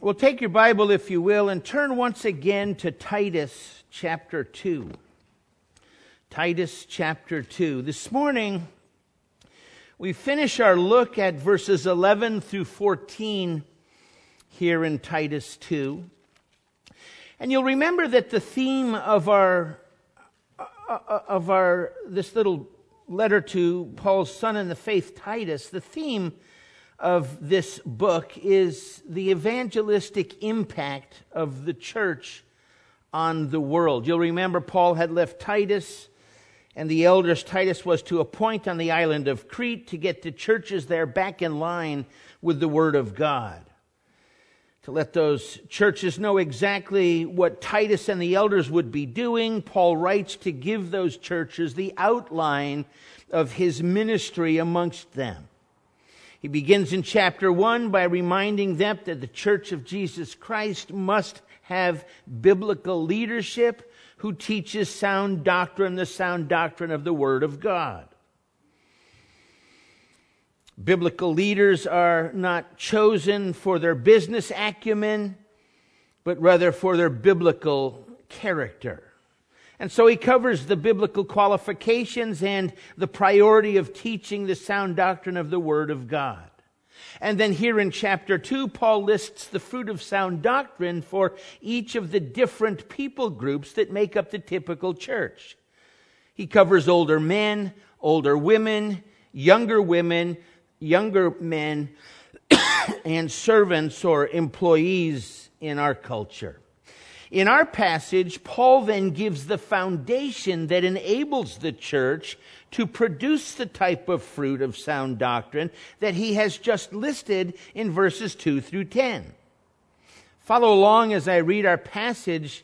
Well, take your Bible, if you will, and turn once again to Titus chapter 2. Titus chapter 2. This morning, we finish our look at verses 11 through 14 here in Titus 2. And you'll remember that the theme of this little letter to Paul's son in the faith, Titus, the theme of this book is the evangelistic impact of the church on the world. You'll remember Paul had left Titus, and the elders Titus was to appoint on the island of Crete to get the churches there back in line with the Word of God. To let those churches know exactly what Titus and the elders would be doing, Paul writes to give those churches the outline of his ministry amongst them. He begins in chapter 1 by reminding them that the Church of Jesus Christ must have biblical leadership who teaches sound doctrine, the sound doctrine of the Word of God. Biblical leaders are not chosen for their business acumen, but rather for their biblical character. And so he covers the biblical qualifications and the priority of teaching the sound doctrine of the Word of God. And then here in chapter 2, Paul lists the fruit of sound doctrine for each of the different people groups that make up the typical church. He covers older men, older women, younger men, and servants or employees in our culture. In our passage, Paul then gives the foundation that enables the church to produce the type of fruit of sound doctrine that he has just listed in verses 2 through 10. Follow along as I read our passage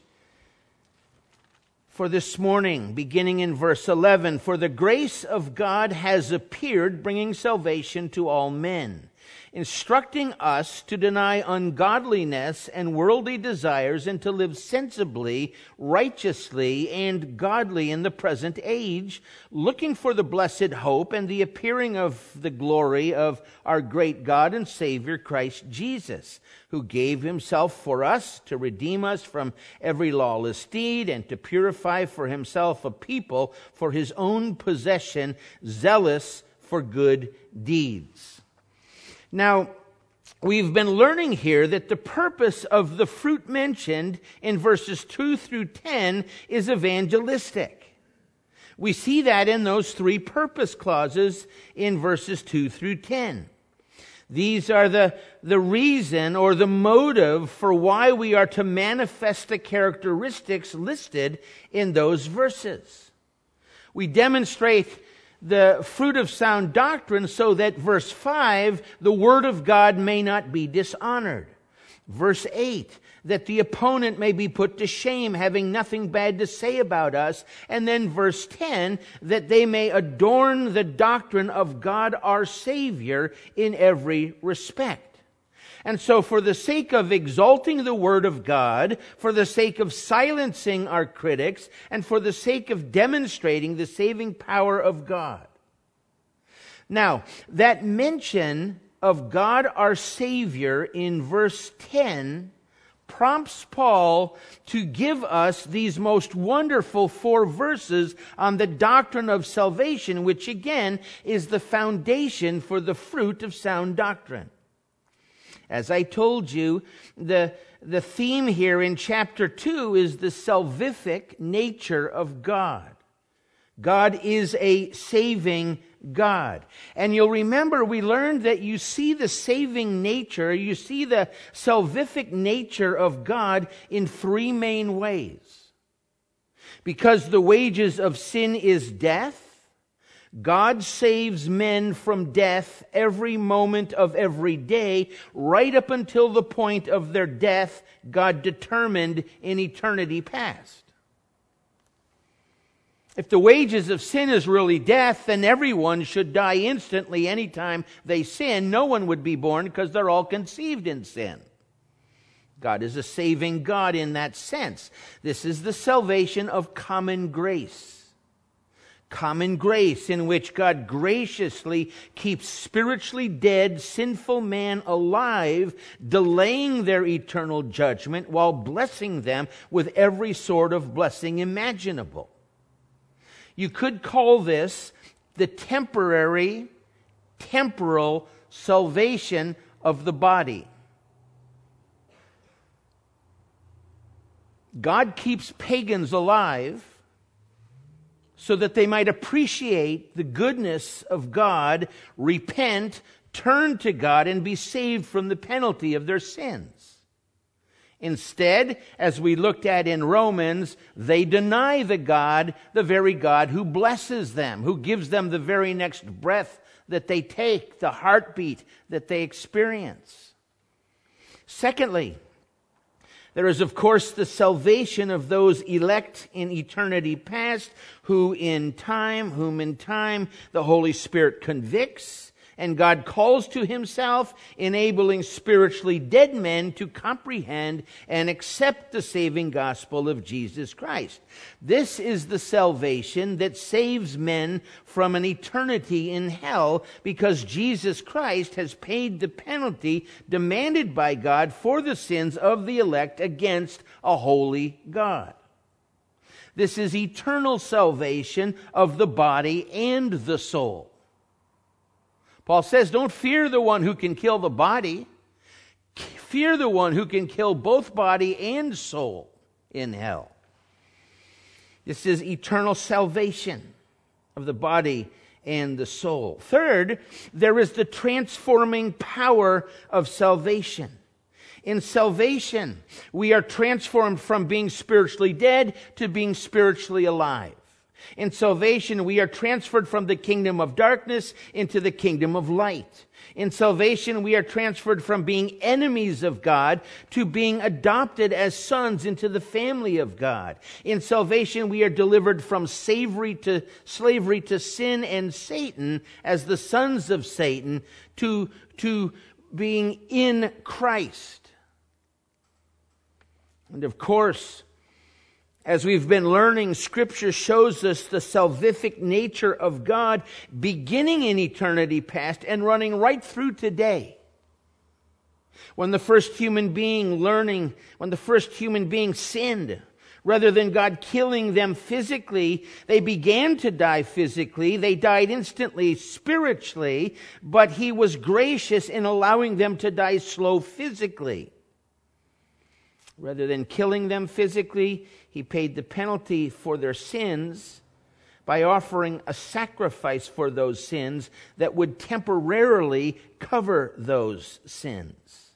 for this morning, beginning in verse 11. For the grace of God has appeared, bringing salvation to all men, instructing us to deny ungodliness and worldly desires and to live sensibly, righteously, and godly in the present age, looking for the blessed hope and the appearing of the glory of our great God and Savior Christ Jesus, who gave himself for us to redeem us from every lawless deed and to purify for himself a people for his own possession, zealous for good deeds. Now, we've been learning here that the purpose of the fruit mentioned in verses 2 through 10 is evangelistic. We see that in those three purpose clauses in verses 2 through 10. These are the reason or the motive for why we are to manifest the characteristics listed in those verses. We demonstrate the fruit of sound doctrine so that, verse 5, the Word of God may not be dishonored. Verse 8, that the opponent may be put to shame, having nothing bad to say about us. And then verse 10, that they may adorn the doctrine of God our Savior in every respect. And so for the sake of exalting the Word of God, for the sake of silencing our critics, and for the sake of demonstrating the saving power of God. Now, that mention of God our Savior in verse 10 prompts Paul to give us these most wonderful 4 verses on the doctrine of salvation, which again is the foundation for the fruit of sound doctrine. As I told you, the theme here in chapter 2 is the salvific nature of God. God is a saving God. And you'll remember we learned that you see the saving nature, you see the salvific nature of God in 3 main ways. Because the wages of sin is death, God saves men from death every moment of every day, right up until the point of their death God determined in eternity past. If the wages of sin is really death, then everyone should die instantly anytime they sin. No one would be born because they're all conceived in sin. God is a saving God in that sense. This is the salvation of common grace. Common grace, in which God graciously keeps spiritually dead, sinful man alive, delaying their eternal judgment while blessing them with every sort of blessing imaginable. You could call this the temporal salvation of the body. God keeps pagans alive so that they might appreciate the goodness of God, repent, turn to God, and be saved from the penalty of their sins. Instead, as we looked at in Romans, they deny the very God who blesses them, who gives them the very next breath that they take, the heartbeat that they experience. Secondly, there is, of course, the salvation of those elect in eternity past, whom in time the Holy Spirit convicts and God calls to himself, enabling spiritually dead men to comprehend and accept the saving gospel of Jesus Christ. This is the salvation that saves men from an eternity in hell, because Jesus Christ has paid the penalty demanded by God for the sins of the elect against a holy God. This is eternal salvation of the body and the soul. Paul says, don't fear the one who can kill the body. Fear the one who can kill both body and soul in hell. This is eternal salvation of the body and the soul. Third, there is the transforming power of salvation. In salvation, we are transformed from being spiritually dead to being spiritually alive. In salvation, we are transferred from the kingdom of darkness into the kingdom of light. In salvation, we are transferred from being enemies of God to being adopted as sons into the family of God. In salvation, we are delivered from slavery to sin and Satan as the sons of Satan to being in Christ. And of course, as we've been learning, Scripture shows us the salvific nature of God beginning in eternity past and running right through today. When the first human being sinned, rather than God killing them physically, they began to die physically. They died instantly spiritually, but He was gracious in allowing them to die slow physically. Rather than killing them physically, He paid the penalty for their sins by offering a sacrifice for those sins that would temporarily cover those sins.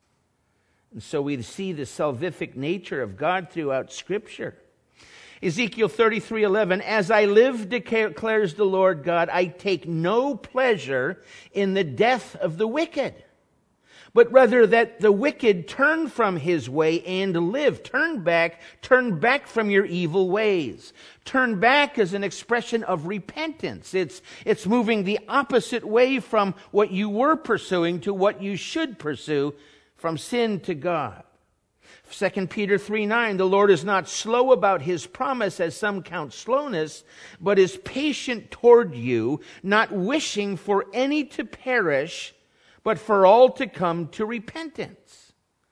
And so we see the salvific nature of God throughout Scripture. Ezekiel 33:11, as I live, declares the Lord God, I take no pleasure in the death of the wicked, but rather that the wicked turn from his way and live. Turn back from your evil ways. Turn back is an expression of repentance. It's moving the opposite way from what you were pursuing to what you should pursue, from sin to God. 2 Peter 3:9, the Lord is not slow about His promise, as some count slowness, but is patient toward you, not wishing for any to perish, but for all to come to repentance.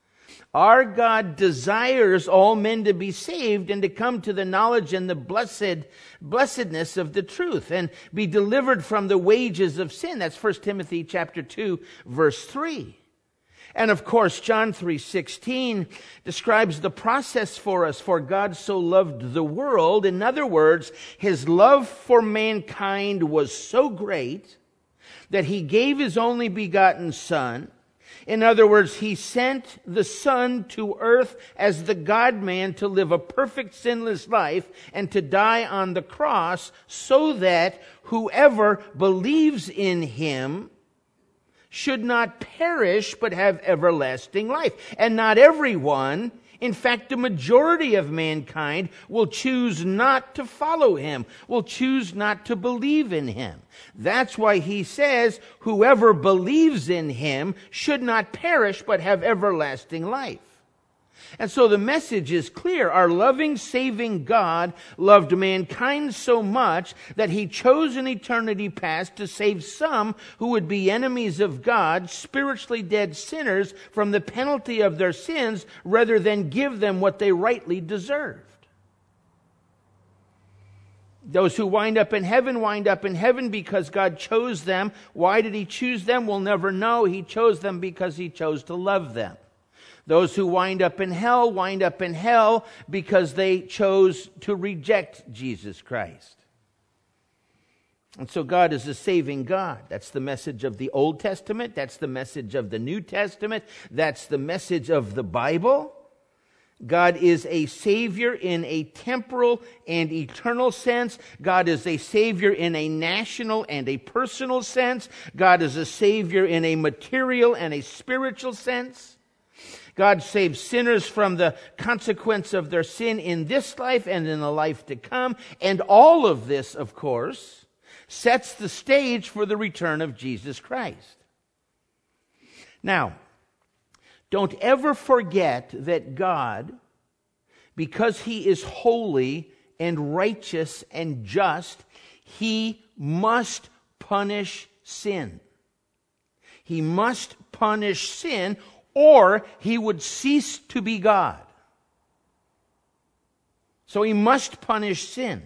Our God desires all men to be saved and to come to the knowledge and the blessedness of the truth and be delivered from the wages of sin. That's 1 Timothy chapter 2, verse 3. And of course, John 3:16 describes the process for us. For God so loved the world. In other words, His love for mankind was so great that He gave His only begotten Son. In other words, He sent the Son to earth as the God-man to live a perfect sinless life and to die on the cross so that whoever believes in Him should not perish but have everlasting life. And not everyone, in fact, the majority of mankind will choose not to follow Him, will choose not to believe in Him. That's why He says, whoever believes in Him should not perish but have everlasting life. And so the message is clear. Our loving, saving God loved mankind so much that he chose in eternity past to save some who would be enemies of God, spiritually dead sinners, from the penalty of their sins, rather than give them what they rightly deserved. Those who wind up in heaven because God chose them. Why did he choose them? We'll never know. He chose them because he chose to love them. Those who wind up in hell because they chose to reject Jesus Christ. And so God is a saving God. That's the message of the Old Testament. That's the message of the New Testament. That's the message of the Bible. God is a Savior in a temporal and eternal sense. God is a Savior in a national and a personal sense. God is a Savior in a material and a spiritual sense. God saves sinners from the consequence of their sin in this life and in the life to come. And all of this, of course, sets the stage for the return of Jesus Christ. Now, don't ever forget that God, because he is holy and righteous and just, he must punish sin. He must punish sin, or he would cease to be God. So he must punish sin.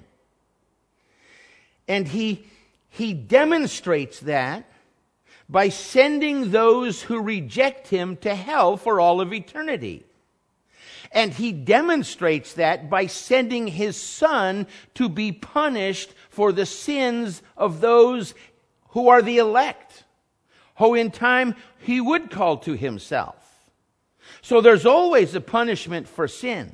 And he demonstrates that by sending those who reject him to hell for all of eternity. And he demonstrates that by sending his Son to be punished for the sins of those who are the elect, who in time he would call to himself. So there's always a punishment for sin.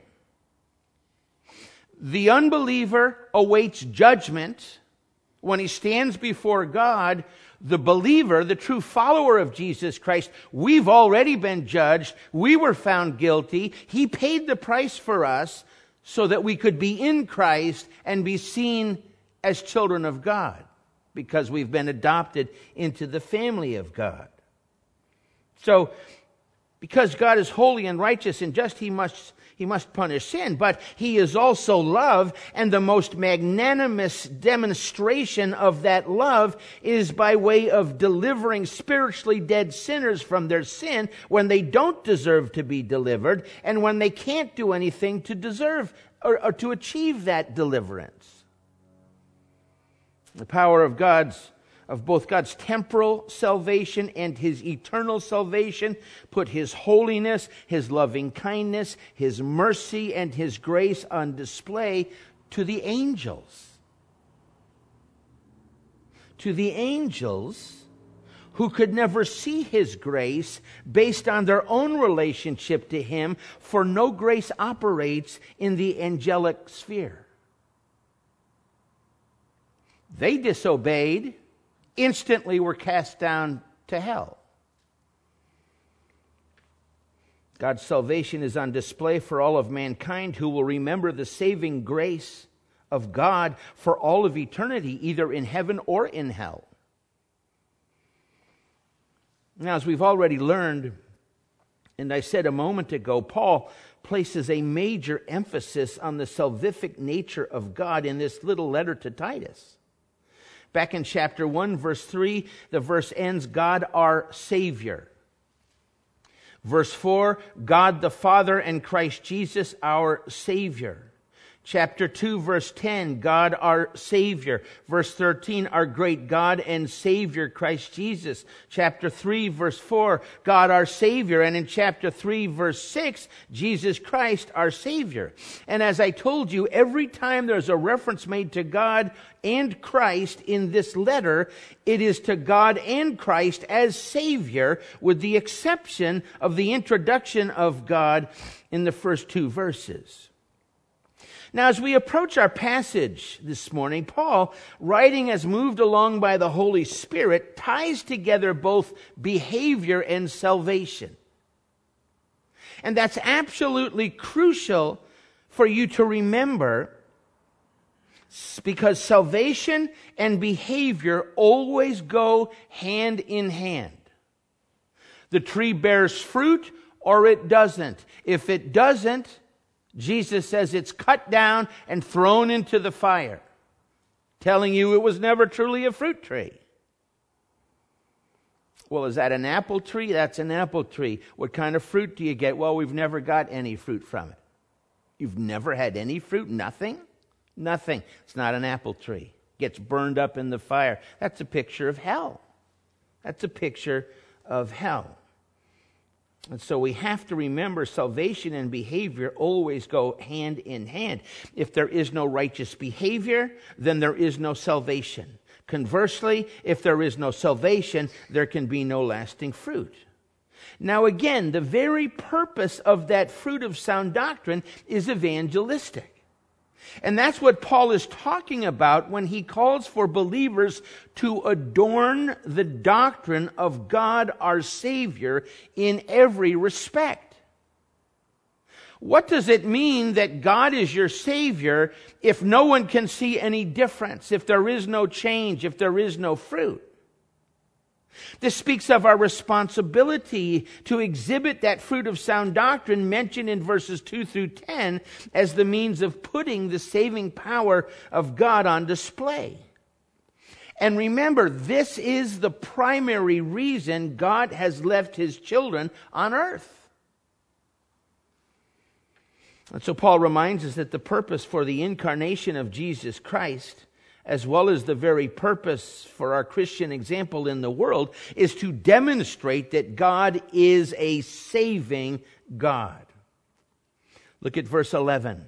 The unbeliever awaits judgment when he stands before God. The believer, the true follower of Jesus Christ, we've already been judged. We were found guilty. He paid the price for us so that we could be in Christ and be seen as children of God, because we've been adopted into the family of God. So, because God is holy and righteous and just, he must punish sin, but he is also love, and the most magnanimous demonstration of that love is by way of delivering spiritually dead sinners from their sin when they don't deserve to be delivered, and when they can't do anything to deserve or to achieve that deliverance. The power of both God's temporal salvation and his eternal salvation put his holiness, his loving kindness, his mercy, and his grace on display to the angels. To the angels who could never see his grace based on their own relationship to him, for no grace operates in the angelic sphere. They disobeyed, instantly were cast down to hell. God's salvation is on display for all of mankind, who will remember the saving grace of God for all of eternity, either in heaven or in hell. Now, as we've already learned, and I said a moment ago, Paul places a major emphasis on the salvific nature of God in this little letter to Titus. Back in chapter 1, verse 3, the verse ends, God our Savior. Verse 4, God the Father and Christ Jesus our Savior. Chapter 2, verse 10, God our Savior. Verse 13, our great God and Savior, Christ Jesus. Chapter 3, verse 4, God our Savior. And in chapter 3, verse 6, Jesus Christ our Savior. And as I told you, every time there's a reference made to God and Christ in this letter, it is to God and Christ as Savior, with the exception of the introduction of God in the first two verses. Now, as we approach our passage this morning, Paul, writing as moved along by the Holy Spirit, ties together both behavior and salvation. And that's absolutely crucial for you to remember, because salvation and behavior always go hand in hand. The tree bears fruit or it doesn't. If it doesn't, Jesus says it's cut down and thrown into the fire, telling you it was never truly a fruit tree. Well, is that an apple tree? That's an apple tree. What kind of fruit do you get? Well, we've never got any fruit from it. You've never had any fruit? Nothing? Nothing. It's not an apple tree. Gets burned up in the fire. That's a picture of hell. That's a picture of hell. And so we have to remember salvation and behavior always go hand in hand. If there is no righteous behavior, then there is no salvation. Conversely, if there is no salvation, there can be no lasting fruit. Now again, the very purpose of that fruit of sound doctrine is evangelistic. And that's what Paul is talking about when he calls for believers to adorn the doctrine of God our Savior in every respect. What does it mean that God is your Savior if no one can see any difference, if there is no change, if there is no fruit? This speaks of our responsibility to exhibit that fruit of sound doctrine mentioned in verses 2 through 10 as the means of putting the saving power of God on display. And remember, this is the primary reason God has left His children on earth. And so Paul reminds us that the purpose for the incarnation of Jesus Christ, as well as the very purpose for our Christian example in the world, is to demonstrate that God is a saving God. Look at verse 11.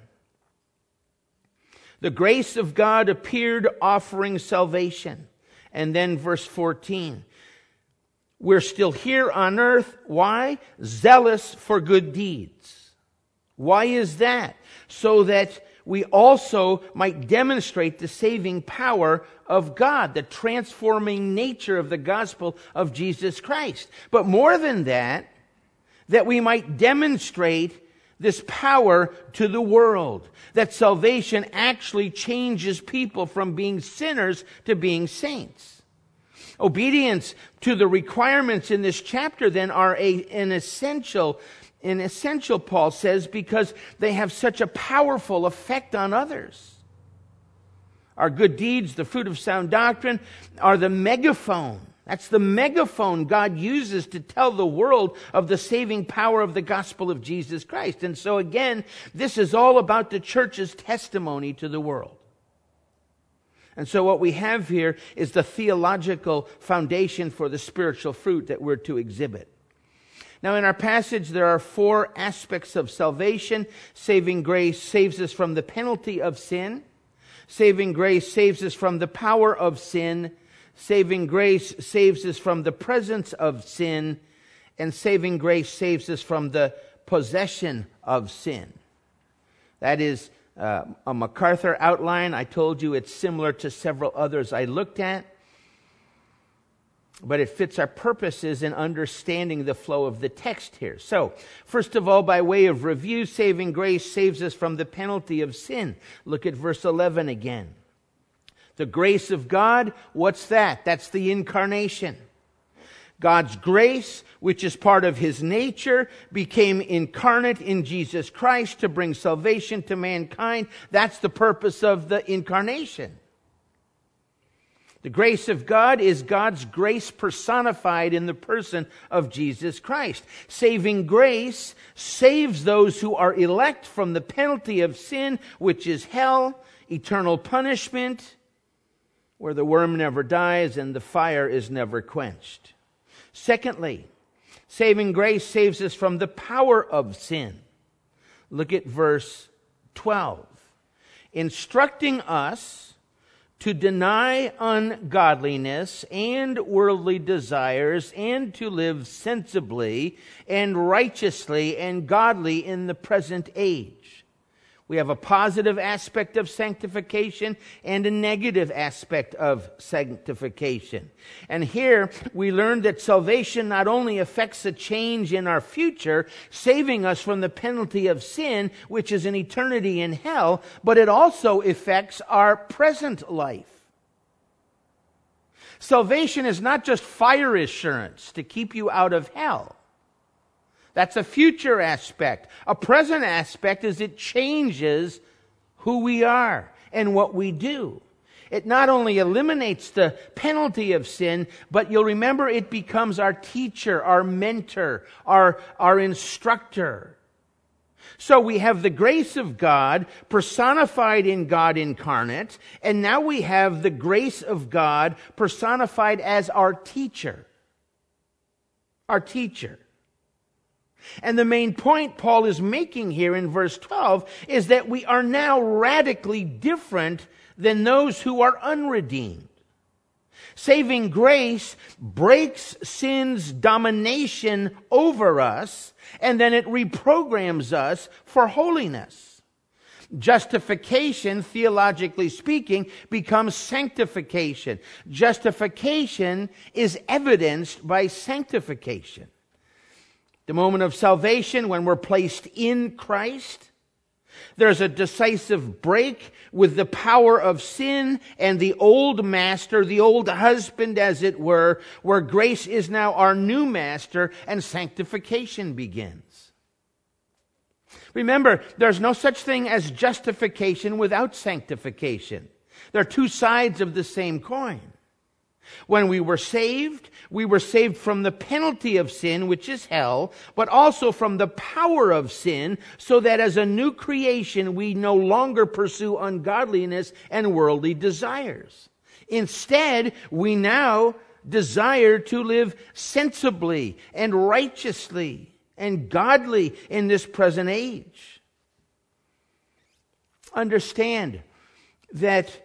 The grace of God appeared, offering salvation. And then verse 14. We're still here on earth. Why? Zealous for good deeds. Why is that? So that we also might demonstrate the saving power of God, the transforming nature of the gospel of Jesus Christ. But more than that, that we might demonstrate this power to the world, that salvation actually changes people from being sinners to being saints. Obedience to the requirements in this chapter then are an essential, Paul says, because they have such a powerful effect on others. Our good deeds, the fruit of sound doctrine, are the megaphone. That's the megaphone God uses to tell the world of the saving power of the gospel of Jesus Christ. And so again, this is all about the church's testimony to the world. And so what we have here is the theological foundation for the spiritual fruit that we're to exhibit. Now, in our passage, there are 4 aspects of salvation. Saving grace saves us from the penalty of sin. Saving grace saves us from the power of sin. Saving grace saves us from the presence of sin. And saving grace saves us from the possession of sin. That is a MacArthur outline. I told you it's similar to several others I looked at. But it fits our purposes in understanding the flow of the text here. So, first of all, by way of review, saving grace saves us from the penalty of sin. Look at verse 11 again. The grace of God, what's that? That's the incarnation. God's grace, which is part of His nature, became incarnate in Jesus Christ to bring salvation to mankind. That's the purpose of the incarnation. The grace of God is God's grace personified in the person of Jesus Christ. Saving grace saves those who are elect from the penalty of sin, which is hell, eternal punishment, where the worm never dies and the fire is never quenched. Secondly, saving grace saves us from the power of sin. Look at verse 12. Instructing us to deny ungodliness and worldly desires, and to live sensibly and righteously and godly in the present age. We have a positive aspect of sanctification and a negative aspect of sanctification. And here we learn that salvation not only affects a change in our future, saving us from the penalty of sin, which is an eternity in hell, but it also affects our present life. Salvation is not just fire assurance to keep you out of hell. That's a future aspect. A present aspect is it changes who we are and what we do. It not only eliminates the penalty of sin, but you'll remember it becomes our teacher, our mentor, our instructor. So we have the grace of God personified in God incarnate, and now we have the grace of God personified as our teacher. Our teacher. And the main point Paul is making here in verse 12 is that we are now radically different than those who are unredeemed. Saving grace breaks sin's domination over us, and then it reprograms us for holiness. Justification, theologically speaking, becomes sanctification. Justification is evidenced by sanctification. The moment of salvation, when we're placed in Christ, there's a decisive break with the power of sin and the old master, the old husband, as it were, where grace is now our new master and sanctification begins. Remember, there's no such thing as justification without sanctification. They're two sides of the same coin. When we were saved from the penalty of sin, which is hell, but also from the power of sin, so that as a new creation, we no longer pursue ungodliness and worldly desires. Instead, we now desire to live sensibly and righteously and godly in this present age. Understand that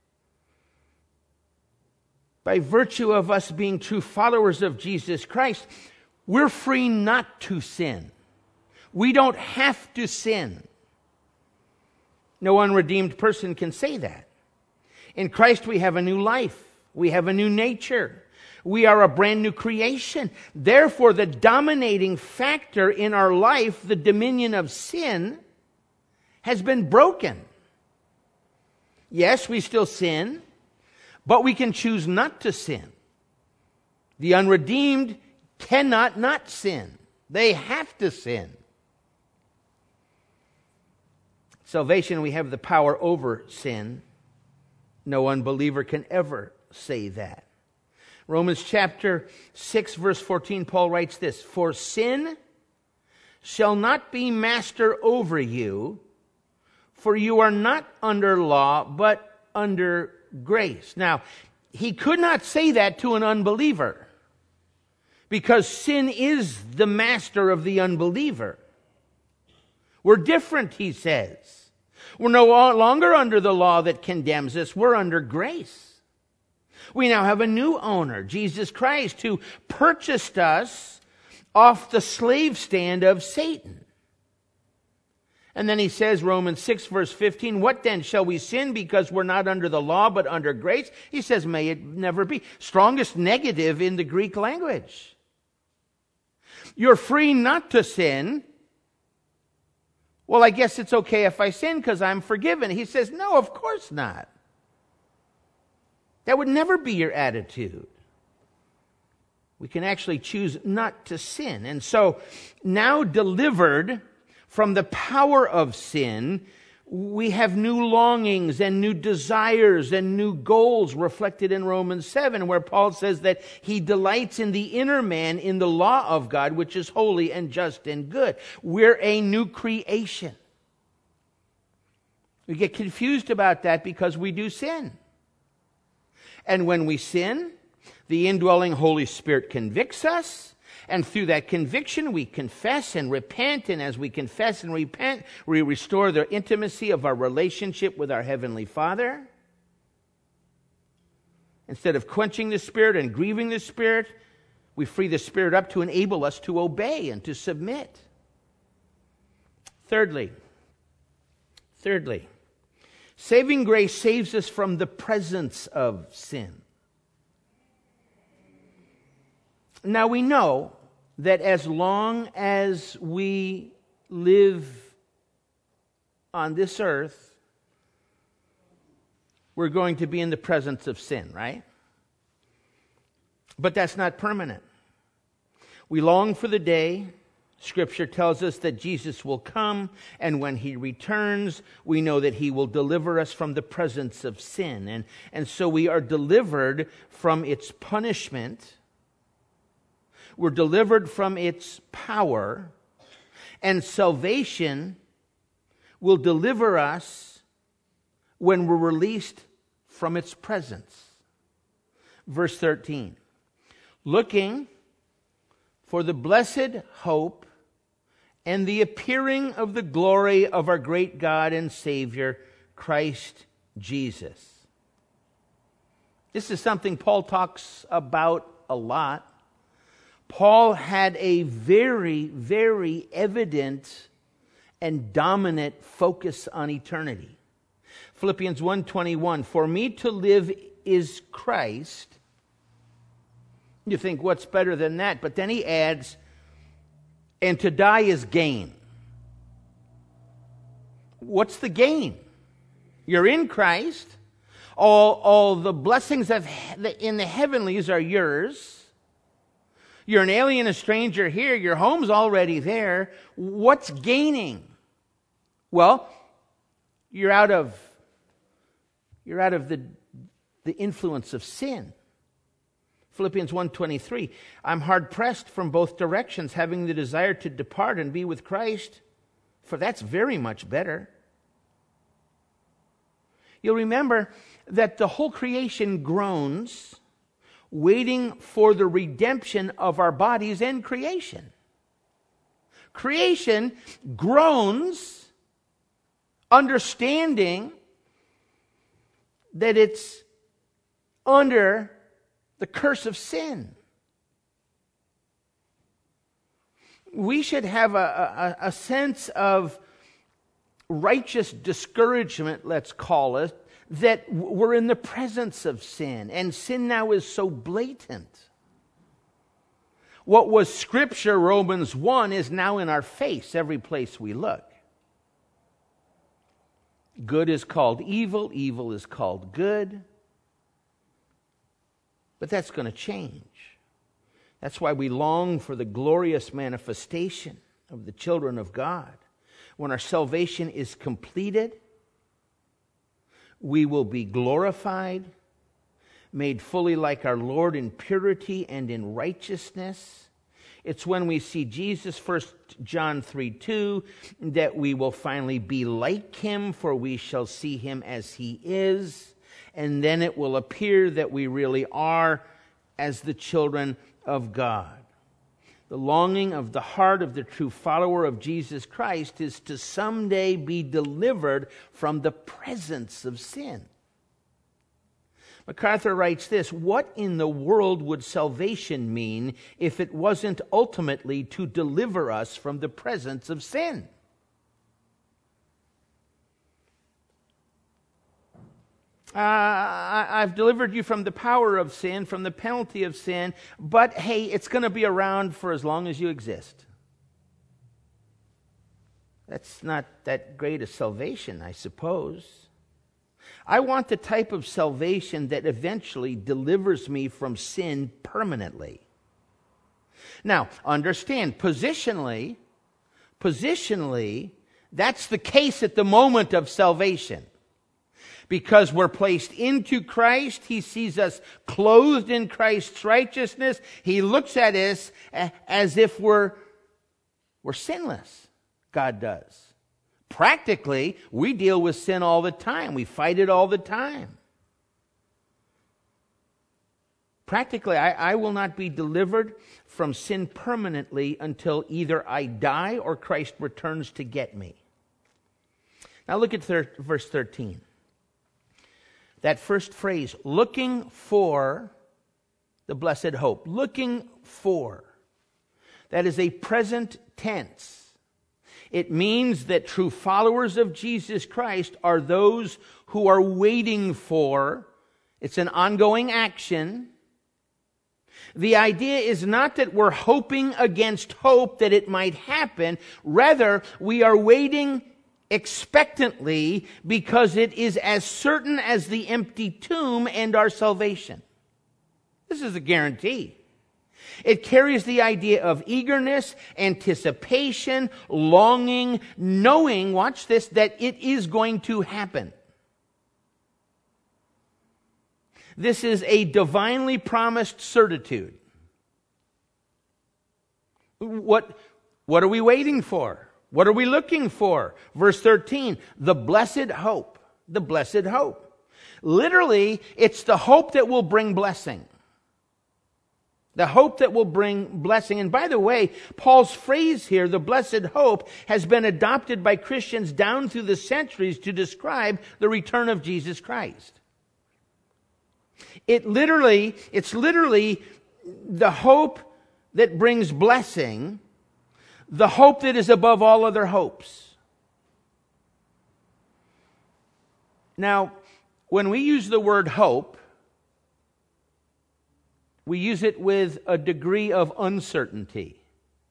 by virtue of us being true followers of Jesus Christ, we're free not to sin. We don't have to sin. No unredeemed person can say that. In Christ we have a new life. We have a new nature. We are a brand new creation. Therefore, the dominating factor in our life, the dominion of sin, has been broken. Yes, we still sin, but we can choose not to sin. The unredeemed cannot not sin. They have to sin. Salvation, we have the power over sin. No unbeliever can ever say that. Romans chapter 6, verse 14, Paul writes this, "For sin shall not be master over you, for you are not under law, but under grace." Now, he could not say that to an unbeliever, because sin is the master of the unbeliever. We're different, he says. We're no longer under the law that condemns us. We're under grace. We now have a new owner, Jesus Christ, who purchased us off the slave stand of Satan. And then he says, Romans 6, verse 15, "What then? Shall we sin because we're not under the law but under grace?" He says, "May it never be." Strongest negative in the Greek language. You're free not to sin. Well, I guess it's okay if I sin because I'm forgiven. He says, no, of course not. That would never be your attitude. We can actually choose not to sin. And so, now delivered from the power of sin, we have new longings and new desires and new goals reflected in Romans 7, where Paul says that he delights in the inner man in the law of God, which is holy and just and good. We're a new creation. We get confused about that because we do sin. And when we sin, the indwelling Holy Spirit convicts us. And through that conviction, we confess and repent. And as we confess and repent, we restore the intimacy of our relationship with our Heavenly Father. Instead of quenching the Spirit and grieving the Spirit, we free the Spirit up to enable us to obey and to submit. Thirdly, saving grace saves us from the presence of sin. Now we know that as long as we live on this earth, we're going to be in the presence of sin, right? But that's not permanent. We long for the day, Scripture tells us that Jesus will come, and when he returns, we know that he will deliver us from the presence of sin. And so we are delivered from its punishment. We're delivered from its power. And salvation will deliver us when we're released from its presence. Verse 13. Looking for the blessed hope and the appearing of the glory of our great God and Savior, Christ Jesus. This is something Paul talks about a lot. Paul had a very, very evident and dominant focus on eternity. Philippians 1:21, for me to live is Christ. You think, what's better than that? But then he adds, and to die is gain. What's the gain? You're in Christ. All the blessings in the heavenlies are yours. You're an alien, a stranger here. Your home's already there. What's gaining? Well, you're out of the influence of sin. Philippians 1:23, I'm hard-pressed from both directions, having the desire to depart and be with Christ, for that's very much better. You'll remember that the whole creation groans, waiting for the redemption of our bodies and creation. Creation groans, understanding that it's under the curse of sin. We should have a sense of righteous discouragement, let's call it, that we're in the presence of sin, and sin now is so blatant. What was Scripture, Romans 1, is now in our face every place we look. Good is called evil, evil is called good. But that's going to change. That's why we long for the glorious manifestation of the children of God. When our salvation is completed, we will be glorified, made fully like our Lord in purity and in righteousness. It's when we see Jesus, 1 John 3:2, that we will finally be like him, for we shall see him as he is. And then it will appear that we really are as the children of God. The longing of the heart of the true follower of Jesus Christ is to someday be delivered from the presence of sin. MacArthur writes this, what in the world would salvation mean if it wasn't ultimately to deliver us from the presence of sin? I've delivered you from the power of sin, from the penalty of sin, but hey, it's going to be around for as long as you exist. That's not that great a salvation, I suppose. I want the type of salvation that eventually delivers me from sin permanently. Now, understand, positionally, that's the case at the moment of salvation. Because we're placed into Christ, he sees us clothed in Christ's righteousness. He looks at us as if we're sinless. God does. Practically, we deal with sin all the time. We fight it all the time. Practically, I will not be delivered from sin permanently until either I die or Christ returns to get me. Now look at verse 13. That first phrase, looking for the blessed hope. Looking for. That is a present tense. It means that true followers of Jesus Christ are those who are waiting for. It's an ongoing action. The idea is not that we're hoping against hope that it might happen. Rather, we are waiting expectantly because it is as certain as the empty tomb and our salvation. This is a guarantee. It carries the idea of eagerness, anticipation, longing, knowing, watch this, that it is going to happen. This is a divinely promised certitude. What are we waiting for? What are we looking for? Verse 13, the blessed hope. The blessed hope. Literally, it's the hope that will bring blessing. The hope that will bring blessing. And by the way, Paul's phrase here, the blessed hope, has been adopted by Christians down through the centuries to describe the return of Jesus Christ. It's literally the hope that brings blessing, the hope that is above all other hopes. Now, when we use the word hope, we use it with a degree of uncertainty.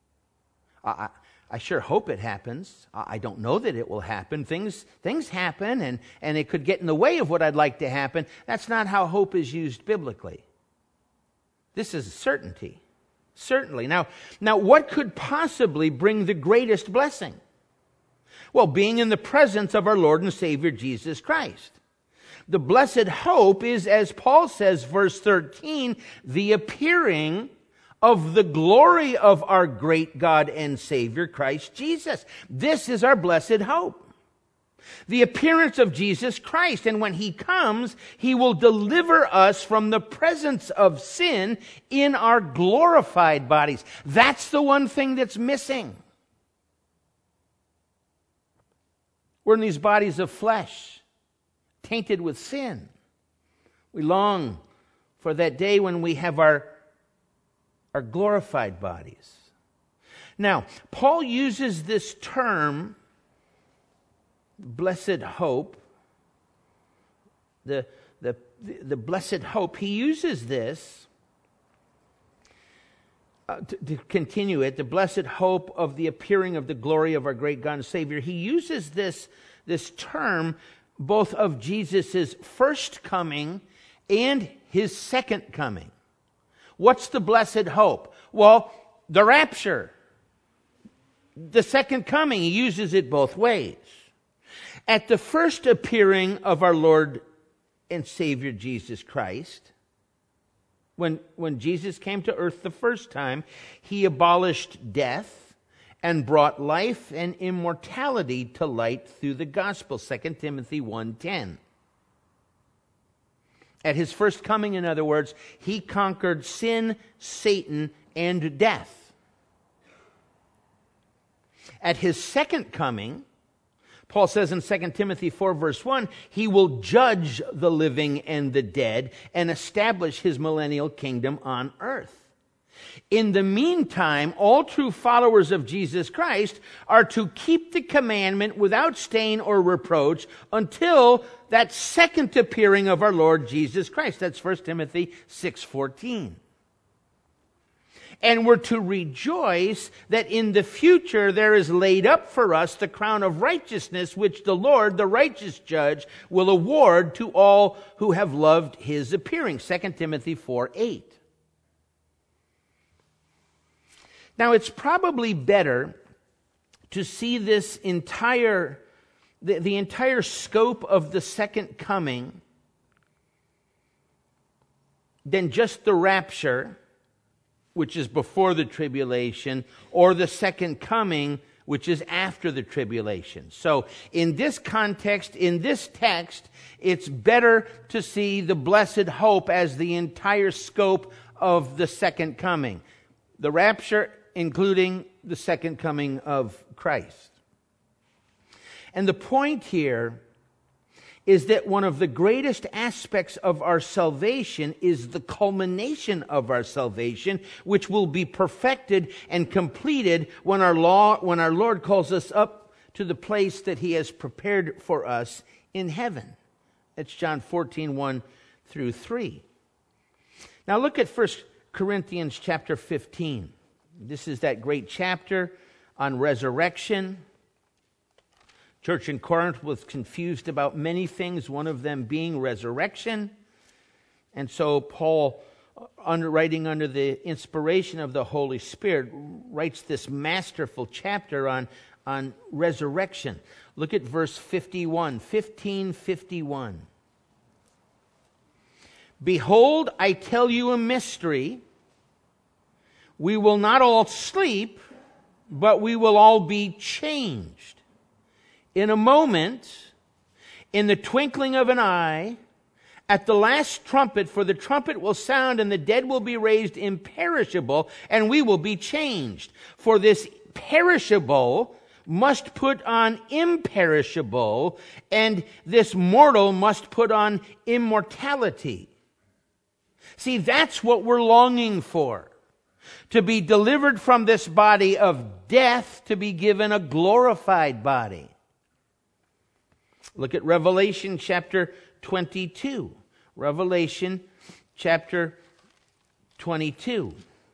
I sure hope it happens. I don't know that it will happen. Things happen, and it could get in the way of what I'd like to happen. That's not how hope is used biblically. This is certainty. Certainly. Now, what could possibly bring the greatest blessing? Well, being in the presence of our Lord and Savior Jesus Christ. The blessed hope is, as Paul says, verse 13, the appearing of the glory of our great God and Savior, Christ Jesus. This is our blessed hope. The appearance of Jesus Christ. And when He comes, He will deliver us from the presence of sin in our glorified bodies. That's the one thing that's missing. We're in these bodies of flesh, tainted with sin. We long for that day when we have our glorified bodies. Now, Paul uses this term, blessed hope, the blessed hope. He uses this to continue it, the blessed hope of the appearing of the glory of our great God and Savior. He uses this term both of Jesus' first coming and His second coming. What's the blessed hope? Well, the rapture, the second coming. He uses it both ways. At the first appearing of our Lord and Savior Jesus Christ, when Jesus came to earth the first time, He abolished death and brought life and immortality to light through the gospel, 2 Timothy 1:10. At His first coming, in other words, He conquered sin, Satan, and death. At His second coming, Paul says in 2 Timothy 4 verse 1, He will judge the living and the dead and establish His millennial kingdom on earth. In the meantime, all true followers of Jesus Christ are to keep the commandment without stain or reproach until that second appearing of our Lord Jesus Christ. That's 1 Timothy 6:14. And we're to rejoice that in the future there is laid up for us the crown of righteousness, which the Lord, the righteous judge, will award to all who have loved His appearing. 2 Timothy 4:8. Now, it's probably better to see this the entire scope of the second coming than just the rapture, which is before the tribulation, or the second coming, which is after the tribulation. So, in this context, in this text, it's better to see the blessed hope as the entire scope of the second coming. The rapture, including the second coming of Christ. And the point here is that one of the greatest aspects of our salvation is the culmination of our salvation, which will be perfected and completed when our Lord calls us up to the place that He has prepared for us in heaven. That's John 14:1 through 3. Now look at 1 Corinthians chapter 15. This is that great chapter on resurrection. Church in Corinth was confused about many things, one of them being resurrection. And so Paul writing under the inspiration of the Holy Spirit, writes this masterful chapter on resurrection. Look at verse 51, 15:51. Behold, I tell you a mystery. We will not all sleep, but we will all be changed. In a moment, in the twinkling of an eye, at the last trumpet, for the trumpet will sound, and the dead will be raised imperishable, and we will be changed. For this perishable must put on imperishable, and this mortal must put on immortality. See, that's what we're longing for. To be delivered from this body of death, to be given a glorified body. Look at Revelation chapter 22. Revelation chapter 22.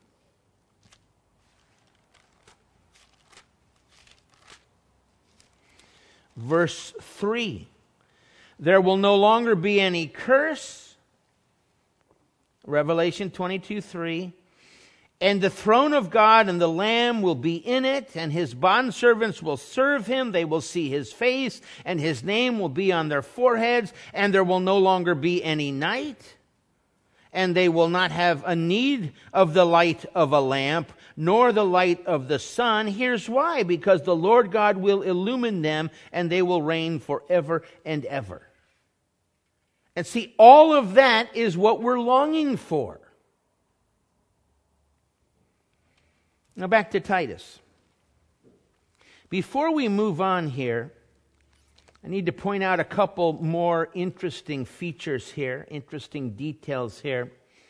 Verse 3. There will no longer be any curse. Revelation 22:3. And the throne of God and the Lamb will be in it, and his bondservants will serve him. They will see his face, and his name will be on their foreheads, and there will no longer be any night. And they will not have a need of the light of a lamp, nor the light of the sun. Here's why: because the Lord God will illumine them, and they will reign forever and ever. And see, all of that is what we're longing for. Now back to Titus. Before we move on here, I need to point out a couple more interesting features here, interesting details here.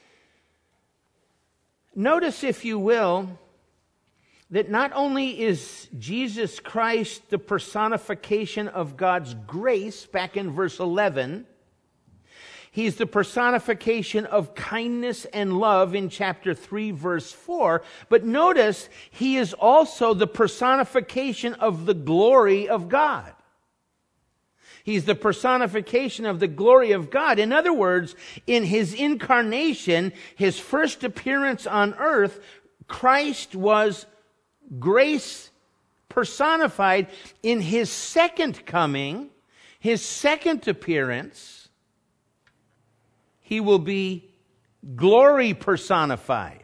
Notice, if you will, that not only is Jesus Christ the personification of God's grace, back in verse 11, He's the personification of kindness and love in chapter 3, verse 4. But notice, He is also the personification of the glory of God. He's the personification of the glory of God. In other words, in His incarnation, His first appearance on earth, Christ was grace personified. In His second coming, His second appearance, He will be glory personified.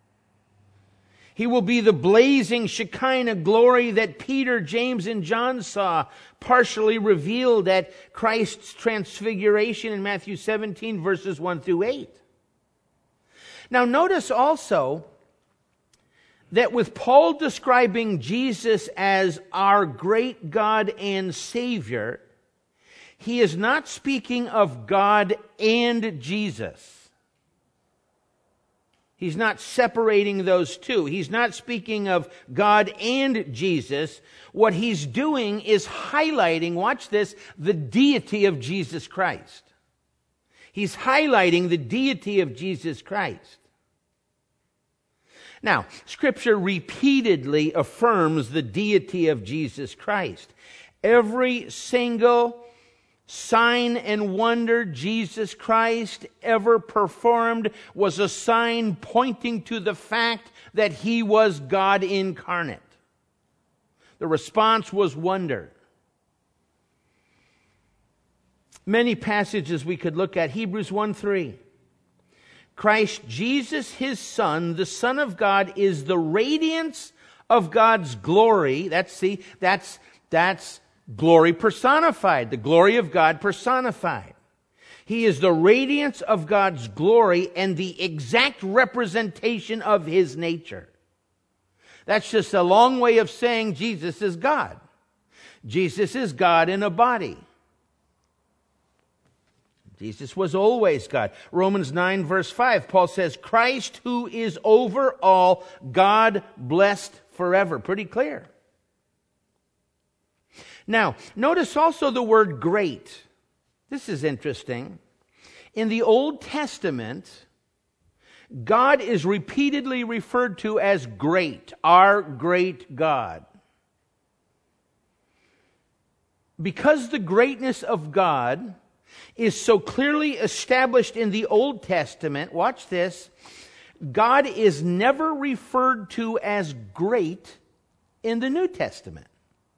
He will be the blazing Shekinah glory that Peter, James, and John saw, partially revealed at Christ's transfiguration in Matthew 17, verses 1 through 8. Now notice also that with Paul describing Jesus as our great God and Savior, he is not speaking of God and Jesus. He's not separating those two. He's not speaking of God and Jesus. What he's doing is highlighting, watch this, the deity of Jesus Christ. He's highlighting the deity of Jesus Christ. Now, Scripture repeatedly affirms the deity of Jesus Christ. Every single sign and wonder Jesus Christ ever performed was a sign pointing to the fact that He was God incarnate. The response was wonder. Many passages we could look at. Hebrews 1:3. Christ Jesus, His Son, the Son of God, is the radiance of God's glory. That's glory personified, the glory of God personified. He is the radiance of God's glory and the exact representation of His nature. That's just a long way of saying Jesus is God. Jesus is God in a body. Jesus was always God. Romans 9, verse 5, Paul says, Christ who is over all, God blessed forever. Pretty clear. Now, notice also the word great. This is interesting. In the Old Testament, God is repeatedly referred to as great, our great God. Because the greatness of God is so clearly established in the Old Testament, watch this, God is never referred to as great in the New Testament.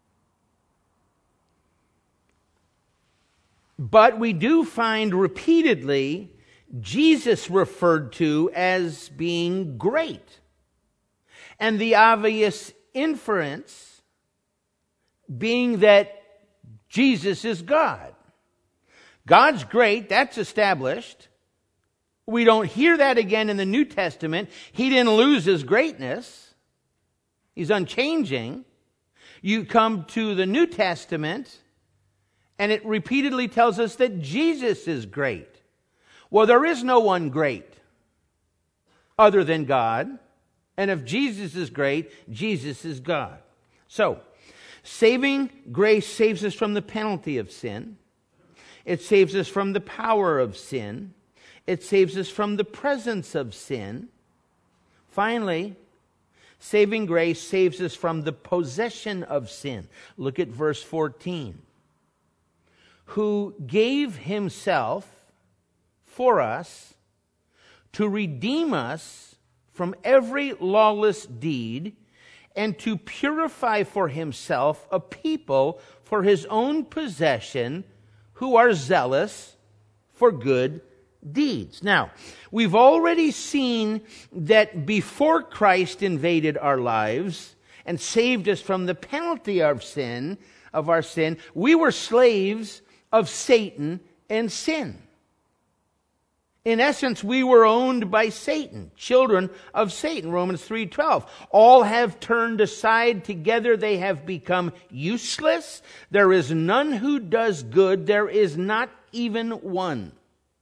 But we do find repeatedly Jesus referred to as being great. And the obvious inference being that Jesus is God. God's great, that's established. We don't hear that again in the New Testament. He didn't lose his greatness. He's unchanging. You come to the New Testament, and it repeatedly tells us that Jesus is great. Well, there is no one great other than God. And if Jesus is great, Jesus is God. So, saving grace saves us from the penalty of sin. It saves us from the power of sin. It saves us from the presence of sin. Finally, saving grace saves us from the possession of sin. Look at verse 14. Who gave himself for us to redeem us from every lawless deed and to purify for himself a people for his own possession who are zealous for good deeds. Now, we've already seen that before Christ invaded our lives and saved us from the penalty of our sin, we were slaves of Satan and sin. In essence, we were owned by Satan, children of Satan, Romans 3:12. All have turned aside, together they have become useless. There is none who does good, there is not even one.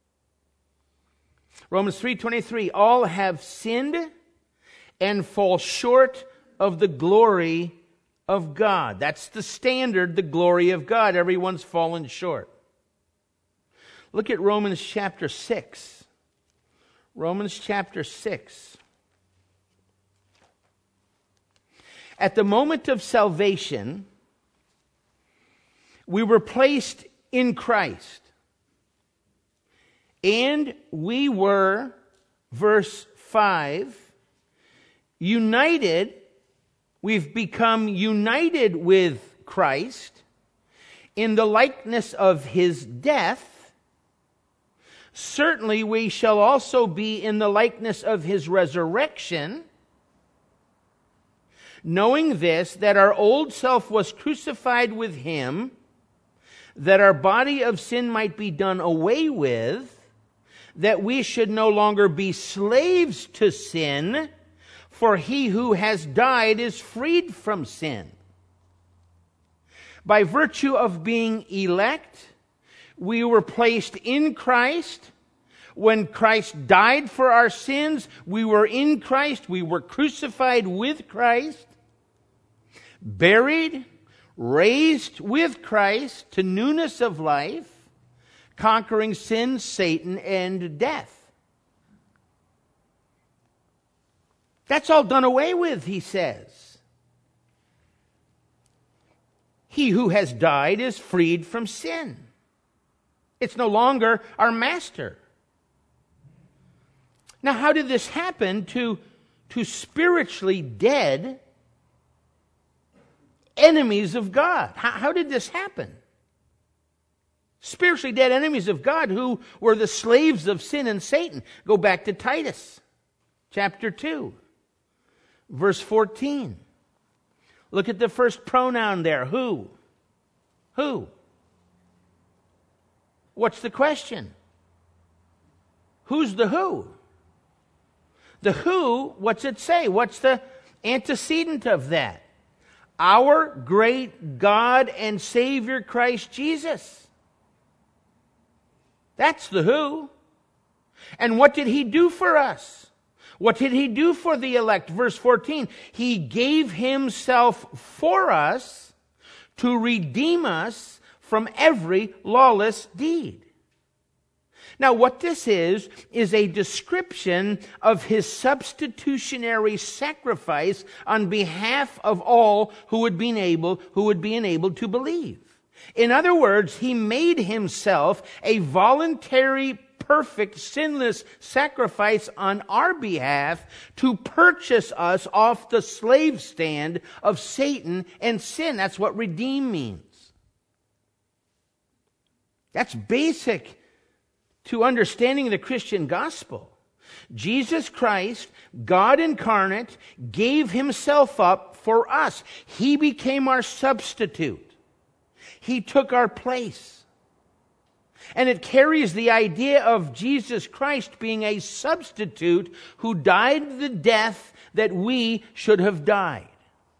Romans 3:23, all have sinned and fall short of the glory of God. That's the standard, the glory of God. Everyone's fallen short. Look at Romans chapter 6. Romans chapter 6. At the moment of salvation, we were placed in Christ. And we were, verse 5, united. We've become united with Christ in the likeness of his death. Certainly we shall also be in the likeness of his resurrection, knowing this, that our old self was crucified with him, that our body of sin might be done away with, that we should no longer be slaves to sin, for he who has died is freed from sin. By virtue of being elect, we were placed in Christ. When Christ died for our sins, we were in Christ. We were crucified with Christ, buried, raised with Christ to newness of life, conquering sin, Satan, and death. That's all done away with, he says. He who has died is freed from sin. It's no longer our master. Now, how did this happen to spiritually dead enemies of God? How did this happen? Spiritually dead enemies of God who were the slaves of sin and Satan. Go back to Titus chapter 2, verse 14. Look at the first pronoun there. Who? Who? What's the question? Who's the who? The who, what's it say? What's the antecedent of that? Our great God and Savior Christ Jesus. That's the who. And what did he do for us? What did he do for the elect? Verse 14, he gave himself for us to redeem us from every lawless deed. Now, what this is a description of his substitutionary sacrifice on behalf of all who would be enabled to believe. In other words, he made himself a voluntary, perfect, sinless sacrifice on our behalf to purchase us off the slave stand of Satan and sin. That's what redeem means. That's basic to understanding the Christian gospel. Jesus Christ, God incarnate, gave himself up for us. He became our substitute. He took our place. And it carries the idea of Jesus Christ being a substitute who died the death that we should have died.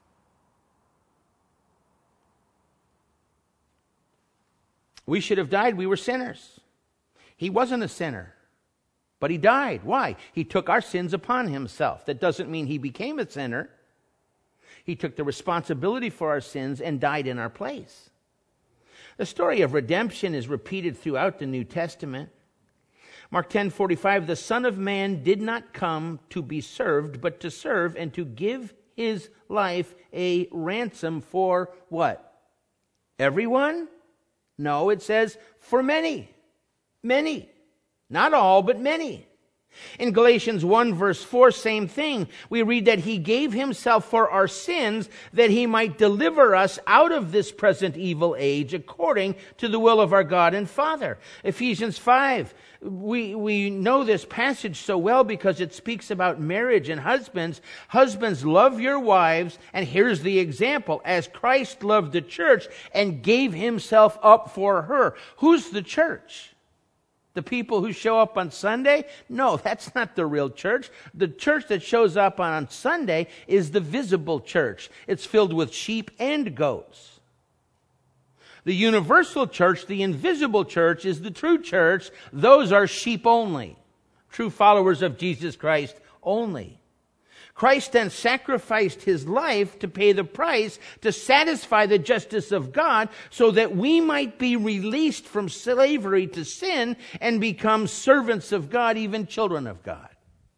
We should have died. We were sinners. He wasn't a sinner, but he died. Why? He took our sins upon himself. That doesn't mean he became a sinner. He took the responsibility for our sins and died in our place. The story of redemption is repeated throughout the New Testament. Mark 10:45, the Son of Man did not come to be served, but to serve and to give his life a ransom for what? Everyone? No, it says for many. Many. Not all, but many. In Galatians 1 verse 4, same thing. We read that he gave himself for our sins that he might deliver us out of this present evil age according to the will of our God and Father. Ephesians 5. We know this passage so well because it speaks about marriage and husbands. Husbands, love your wives, and here's the example, as Christ loved the church and gave himself up for her. Who's the church? The people who show up on Sunday? No, that's not the real church. The church that shows up on Sunday is the visible church. It's filled with sheep and goats. The universal church, the invisible church, is the true church. Those are sheep only. True followers of Jesus Christ only. Christ then sacrificed his life to pay the price to satisfy the justice of God so that we might be released from slavery to sin and become servants of God, even children of God.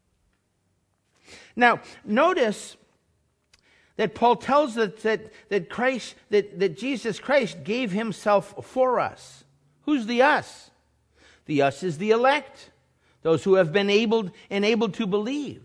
Now, notice that Paul tells us that Jesus Christ gave himself for us. Who's the us? The us is the elect, those who have been enabled to believe.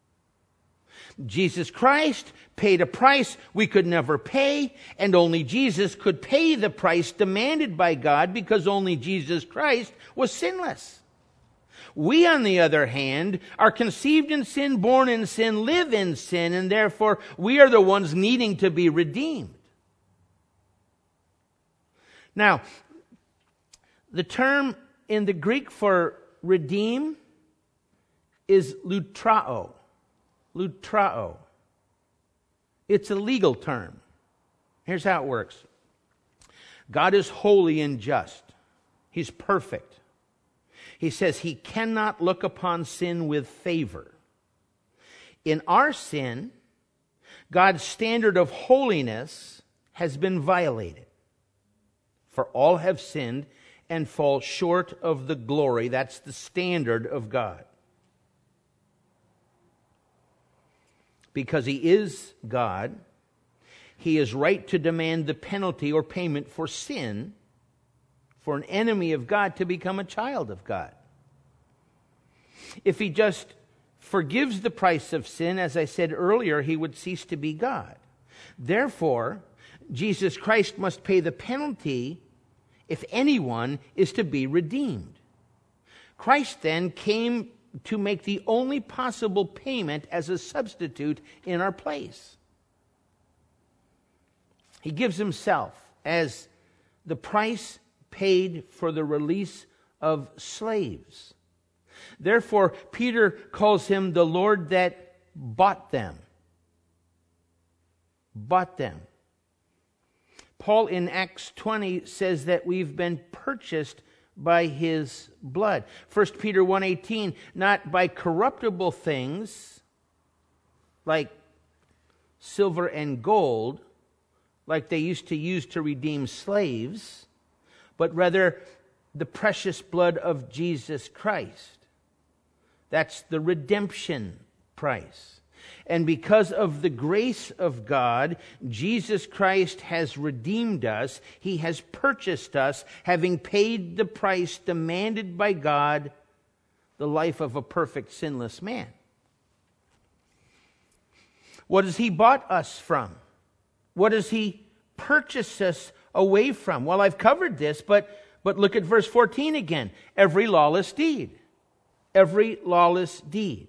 Jesus Christ paid a price we could never pay, and only Jesus could pay the price demanded by God because only Jesus Christ was sinless. We, on the other hand, are conceived in sin, born in sin, live in sin, and therefore we are the ones needing to be redeemed. Now, the term in the Greek for redeem is lutrao. Lutrao. It's a legal term. Here's how it works. God is holy and just. He's perfect. He says he cannot look upon sin with favor. In our sin, God's standard of holiness has been violated. For all have sinned and fall short of the glory. That's the standard of God. Because he is God, he is right to demand the penalty or payment for sin for an enemy of God to become a child of God. If he just forgives the price of sin, as I said earlier, he would cease to be God. Therefore, Jesus Christ must pay the penalty if anyone is to be redeemed. Christ then came to make the only possible payment as a substitute in our place. He gives himself as the price paid for the release of slaves. Therefore, Peter calls him the Lord that bought them. Bought them. Paul in Acts 20 says that we've been purchased by his blood. 1 Peter 1:18, not by corruptible things like silver and gold, like they used to use to redeem slaves, but rather the precious blood of Jesus Christ. That's the redemption price. And because of the grace of God, Jesus Christ has redeemed us. He has purchased us, having paid the price demanded by God, the life of a perfect, sinless man. What has He bought us from? What does He purchase us away from? Well, I've covered this, but look at verse 14 again. Every lawless deed. Every lawless deed.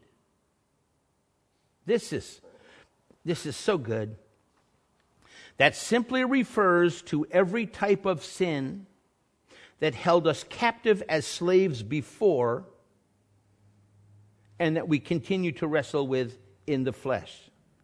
This is so good. That simply refers to every type of sin that held us captive as slaves before and that we continue to wrestle with in the flesh.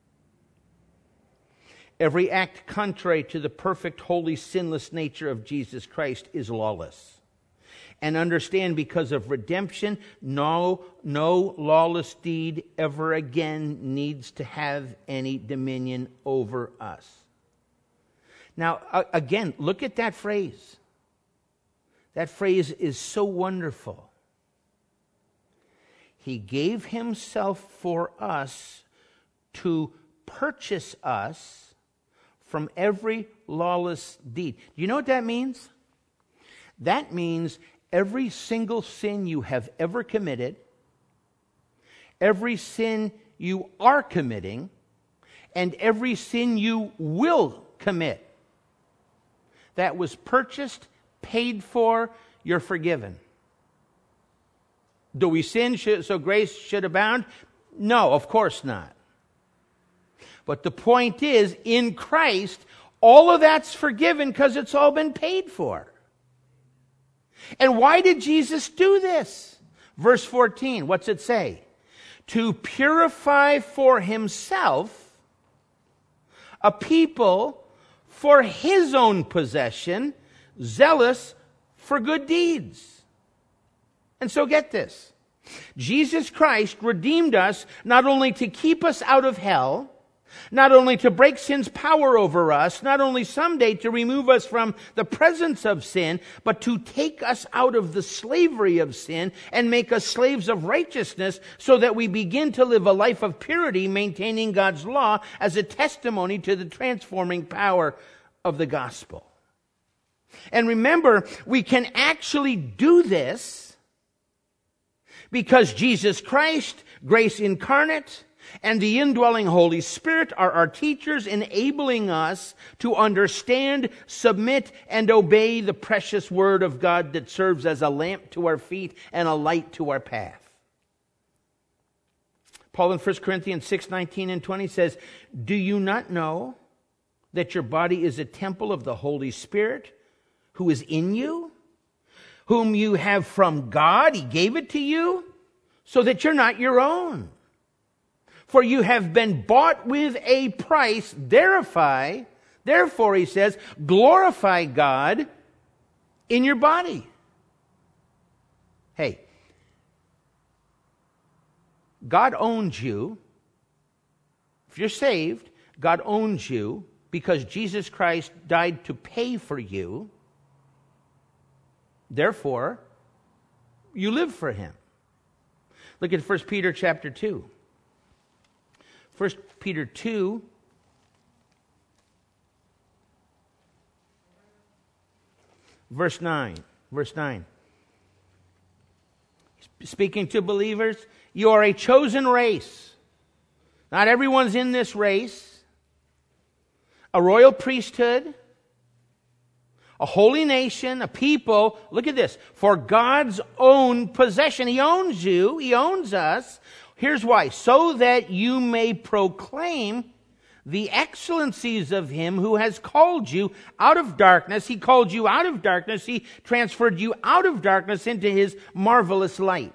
Every act contrary to the perfect, holy, sinless nature of Jesus Christ is lawless. And understand, because of redemption, no lawless deed ever again needs to have any dominion over us. Now, again, look at that phrase. That phrase is so wonderful. He gave Himself for us to purchase us from every lawless deed. Do you know what that means? That means every single sin you have ever committed, every sin you are committing, and every sin you will commit, that was purchased, paid for, you're forgiven. Do we sin so grace should abound? No, of course not. But the point is, in Christ, all of that's forgiven because it's all been paid for. And why did Jesus do this? Verse 14, what's it say? To purify for Himself a people for His own possession, zealous for good deeds. And so get this. Jesus Christ redeemed us not only to keep us out of hell, not only to break sin's power over us, not only someday to remove us from the presence of sin, but to take us out of the slavery of sin and make us slaves of righteousness so that we begin to live a life of purity, maintaining God's law as a testimony to the transforming power of the gospel. And remember, we can actually do this because Jesus Christ, grace incarnate, and the indwelling Holy Spirit are our teachers, enabling us to understand, submit, and obey the precious Word of God that serves as a lamp to our feet and a light to our path. Paul in 1 Corinthians 6:19 and 20 says, "Do you not know that your body is a temple of the Holy Spirit who is in you, whom you have from God? He gave it to you so that you're not your own. For you have been bought with a price. Therefore, he says, glorify God in your body." Hey, God owns you. If you're saved, God owns you because Jesus Christ died to pay for you. Therefore, you live for Him. Look at 1 Peter chapter 2. 1 Peter 2, verse 9. Verse 9. Speaking to believers, you are a chosen race. Not everyone's in this race. A royal priesthood, a holy nation, a people. Look at this. For God's own possession. He owns you. He owns us. Here's why. So that you may proclaim the excellencies of Him who has called you out of darkness. He called you out of darkness. He transferred you out of darkness into His marvelous light.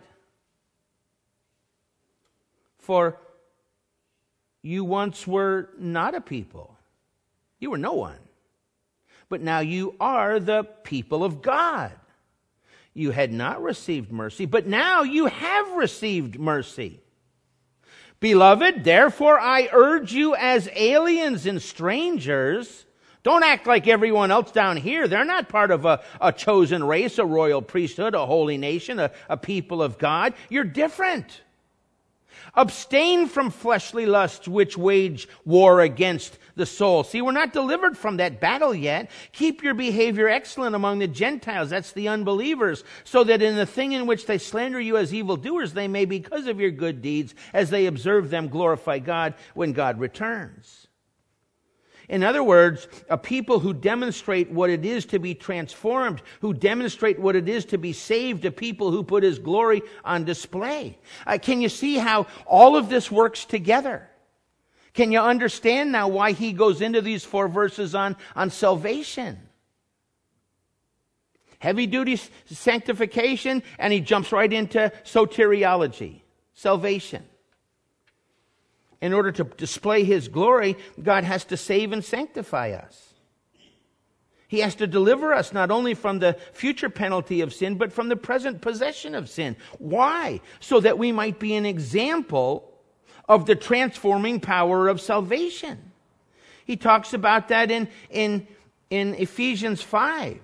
For you once were not a people. You were no one. But now you are the people of God. You had not received mercy, but now you have received mercy. Beloved, therefore I urge you as aliens and strangers, don't act like everyone else down here. They're not part of a chosen race, a royal priesthood, a holy nation, a people of God. You're different. Abstain from fleshly lusts which wage war against the soul. See, we're not delivered from that battle yet. Keep your behavior excellent among the Gentiles, that's the unbelievers, so that in the thing in which they slander you as evildoers, they may, because of your good deeds, as they observe them, glorify God when God returns. In other words, a people who demonstrate what it is to be transformed, who demonstrate what it is to be saved, a people who put His glory on display. Can you see how all of this works together? Can you understand now why he goes into these 4 verses on salvation? Heavy-duty sanctification, and he jumps right into soteriology, salvation. In order to display His glory, God has to save and sanctify us. He has to deliver us not only from the future penalty of sin, but from the present possession of sin. Why? So that we might be an example of the transforming power of salvation. He talks about that in Ephesians 5.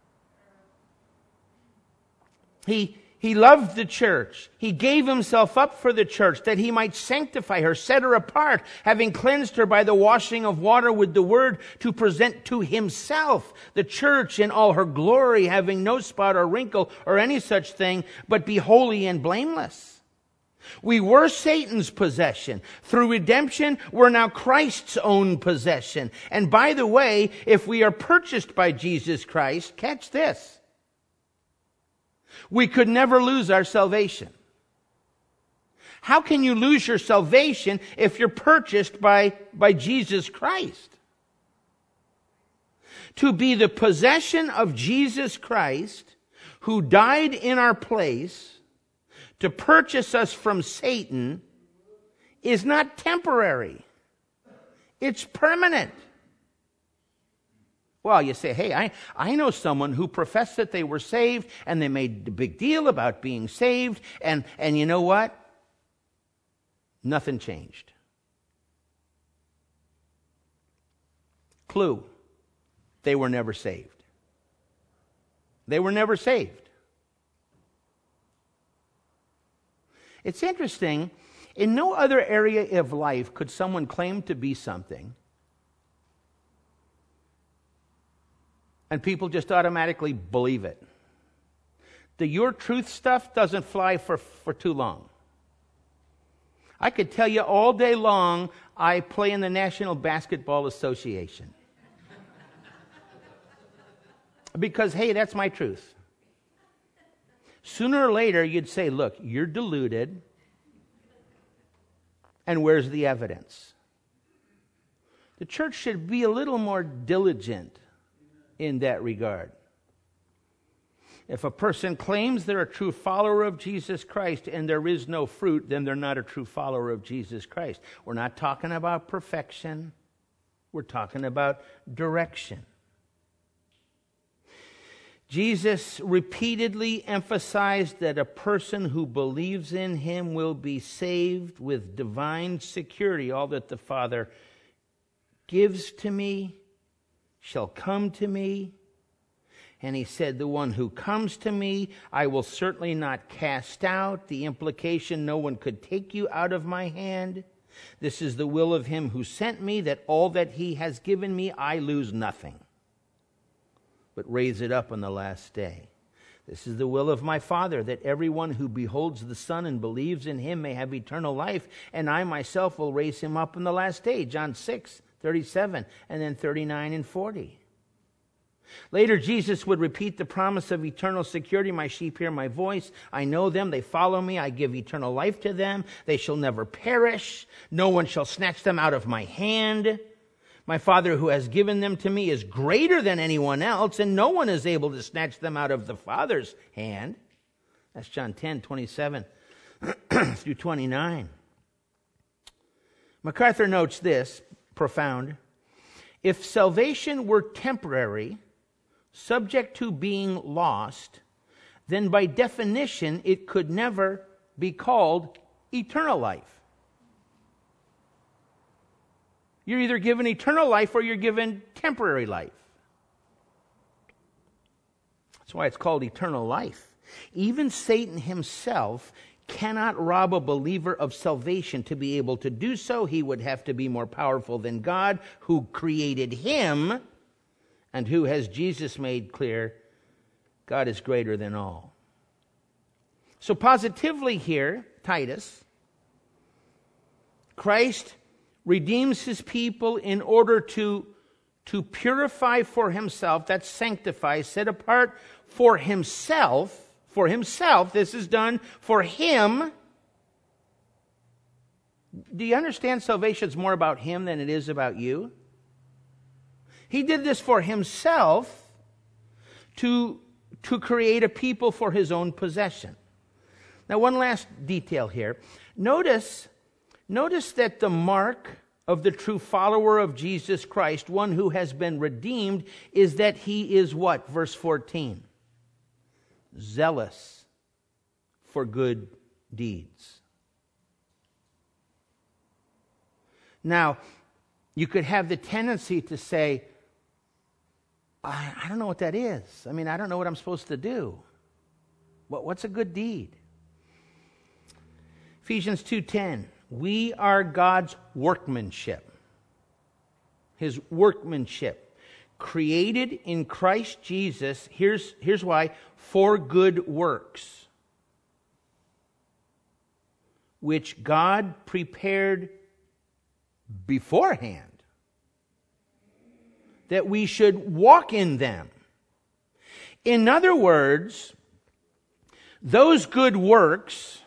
He loved the church. He gave Himself up for the church that He might sanctify her, set her apart, having cleansed her by the washing of water with the word, to present to Himself the church in all her glory, having no spot or wrinkle or any such thing, but be holy and blameless. We were Satan's possession. Through redemption, we're now Christ's own possession. And by the way, if we are purchased by Jesus Christ, catch this, we could never lose our salvation. How can you lose your salvation if you're purchased by Jesus Christ? To be the possession of Jesus Christ, who died in our place to purchase us from Satan, is not temporary. It's permanent. Well, you say, hey, I know someone who professed that they were saved, and they made a big deal about being saved, and you know what? Nothing changed. Clue, they were never saved. They were never saved. It's interesting, in no other area of life could someone claim to be something and people just automatically believe it. The your truth stuff doesn't fly for too long. I could tell you all day long, I play in the National Basketball Association. Because, hey, that's my truth. Sooner or later, you'd say, look, you're deluded, and where's the evidence? The church should be a little more diligent in that regard. If a person claims they're a true follower of Jesus Christ and there is no fruit, then they're not a true follower of Jesus Christ. We're not talking about perfection. We're talking about direction. Jesus repeatedly emphasized that a person who believes in Him will be saved with divine security. All that the Father gives to me shall come to me. And He said, the one who comes to me, I will certainly not cast out. The implication, no one could take you out of my hand. This is the will of Him who sent me, that all that He has given me, I lose nothing, but raise it up on the last day. This is the will of my Father, that everyone who beholds the Son and believes in Him may have eternal life, and I myself will raise him up on the last day. John 6:37, and then 39 and 40. Later, Jesus would repeat the promise of eternal security. My sheep hear my voice. I know them. They follow me. I give eternal life to them. They shall never perish. No one shall snatch them out of my hand. My Father who has given them to me is greater than anyone else, and no one is able to snatch them out of the Father's hand. That's John 10:27 through 29. MacArthur notes this, profound. If salvation were temporary, subject to being lost, then by definition it could never be called eternal life. You're either given eternal life or you're given temporary life. That's why it's called eternal life. Even Satan himself cannot rob a believer of salvation. To be able to do so, he would have to be more powerful than God, who created him, and who, as Jesus made clear, God is greater than all. So positively here, Titus, Christ redeems his people in order to purify for himself, that's sanctify, set apart for himself. For himself, this is done for him. Do you understand salvation is more about him than it is about you? He did this for himself to create a people for his own possession. Now, one last detail here. Notice that the mark of the true follower of Jesus Christ, one who has been redeemed, is that he is what? Verse 14. Zealous for good deeds. Now, you could have the tendency to say, I don't know what that is. I mean, I don't know what I'm supposed to do. What's a good deed? Ephesians 2:10, we are God's workmanship. His workmanship. Created in Christ Jesus, here's why, for good works, which God prepared beforehand, that we should walk in them. In other words, those good works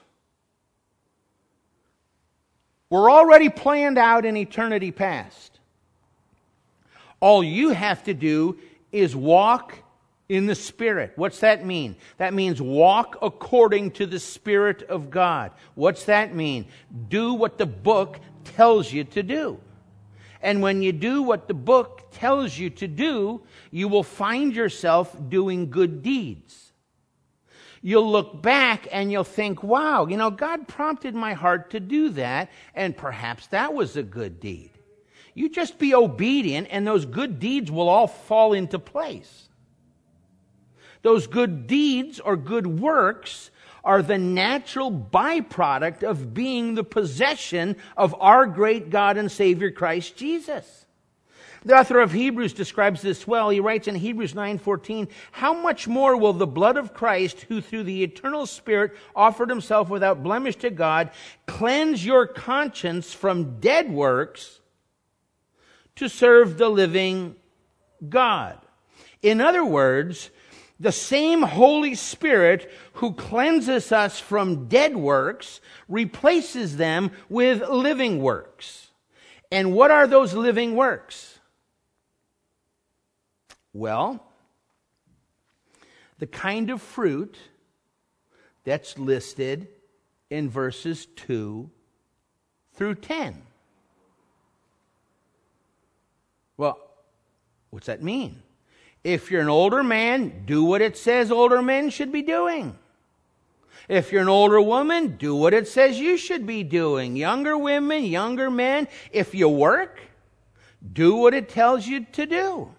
were already planned out in eternity past. All you have to do is walk in the Spirit. What's that mean? That means walk according to the Spirit of God. What's that mean? Do what the book tells you to do. And when you do what the book tells you to do, you will find yourself doing good deeds. You'll look back and you'll think, wow, God prompted my heart to do that, and perhaps that was a good deed. You just be obedient, and those good deeds will all fall into place. Those good deeds or good works are the natural byproduct of being the possession of our great God and Savior Christ Jesus. The author of Hebrews describes this well. He writes in Hebrews 9:14, how much more will the blood of Christ, who through the eternal Spirit offered himself without blemish to God, cleanse your conscience from dead works to serve the living God. In other words, the same Holy Spirit who cleanses us from dead works replaces them with living works. And what are those living works? Well, the kind of fruit that's listed in verses 2 through 10. Well, what's that mean? If you're an older man, do what it says older men should be doing. If you're an older woman, do what it says you should be doing. Younger women, younger men, if you work, do what it tells you to do.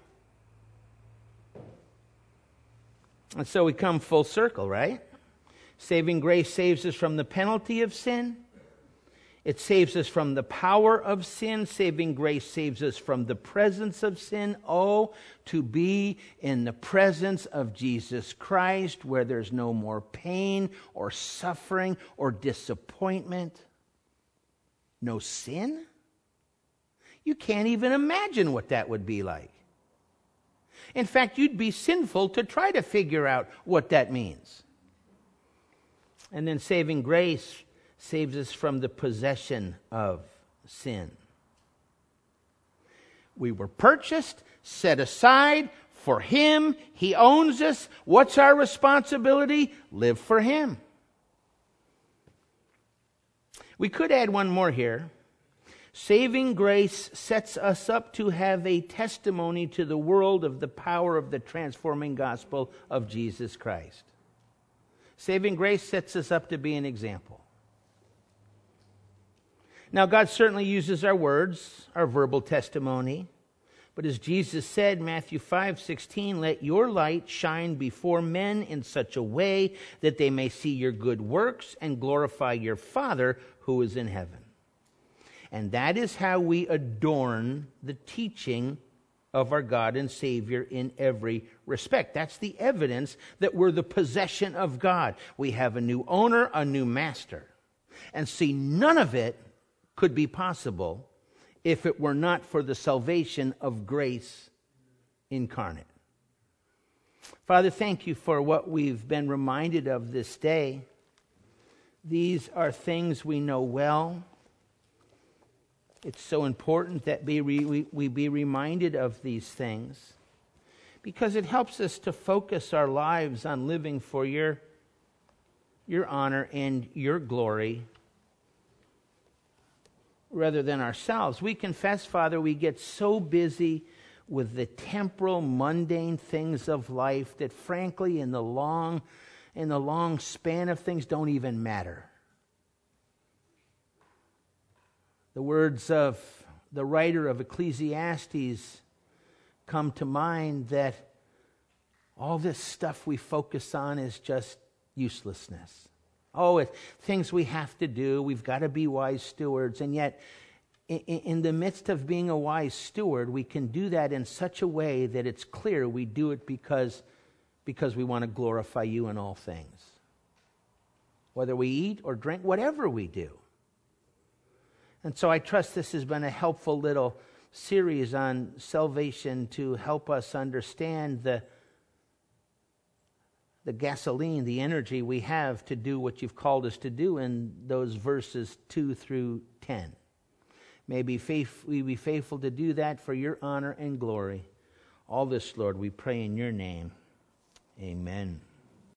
And so we come full circle, right? Saving grace saves us from the penalty of sin. It saves us from the power of sin. Saving grace saves us from the presence of sin. Oh, to be in the presence of Jesus Christ, where there's no more pain or suffering or disappointment. No sin? You can't even imagine what that would be like. In fact, you'd be sinful to try to figure out what that means. And then saving grace saves us from the possession of sin. We were purchased, set aside for Him. He owns us. What's our responsibility? Live for Him. We could add one more here. Saving grace sets us up to have a testimony to the world of the power of the transforming gospel of Jesus Christ. Saving grace sets us up to be an example. Now, God certainly uses our words, our verbal testimony, But as Jesus said, Matthew 5:16, let your light shine before men in such a way that they may see your good works and glorify your Father who is in heaven. And that is how we adorn the teaching of our God and Savior in every respect. That's the evidence that we're the possession of God. We have a new owner, a new master. And see, none of it could be possible if it were not for the salvation of grace incarnate. Father, thank you for what we've been reminded of this day. These are things we know well. It's so important that we be reminded of these things, because it helps us to focus our lives on living for your honor and your glory rather than ourselves. We confess, Father, we get so busy with the temporal, mundane things of life that frankly in the long span of things don't even matter. The words of the writer of Ecclesiastes come to mind, that all this stuff we focus on is just uselessness. Oh, it's things we have to do. We've got to be wise stewards. And yet, in the midst of being a wise steward, we can do that in such a way that it's clear we do it because we want to glorify you in all things. Whether we eat or drink, whatever we do. And so I trust this has been a helpful little series on salvation to help us understand the gasoline, the energy we have to do what you've called us to do in those verses 2 through 10. May we be faithful to do that for your honor and glory. All this, Lord, we pray in your name. Amen.